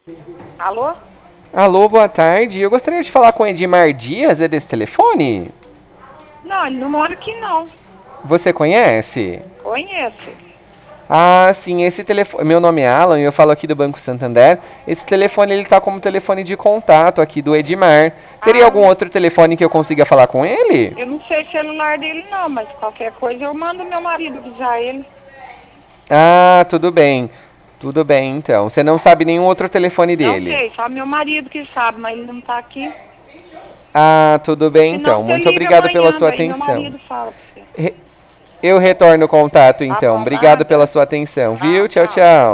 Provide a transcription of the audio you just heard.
Alô? Alô, boa tarde. Eu gostaria de falar com o Edmar Dias, é desse telefone? Não, ele não mora aqui não. Você conhece? Conheço. Ah, sim, esse telefone. Meu nome é Alan e eu falo aqui do Banco Santander. Esse telefone ele tá como telefone de contato aqui do Edmar. Teria algum Ah, outro telefone que eu consiga falar com ele? eu não sei o celular dele não, mas qualquer coisa eu mando meu marido avisar ele. Ah, tudo bem. Tudo bem, então. Você não sabe nenhum outro telefone Não dele? sei, só meu marido que sabe, mas ele não tá aqui. Ah, tudo bem, Senão então. você Muito liga obrigado pela amanhã, sua daí meu atenção. marido fala pra você. Eu retorno o contato, Tá então. bom, Obrigado pela nada. sua atenção, viu? Tchau, Tchau. tchau.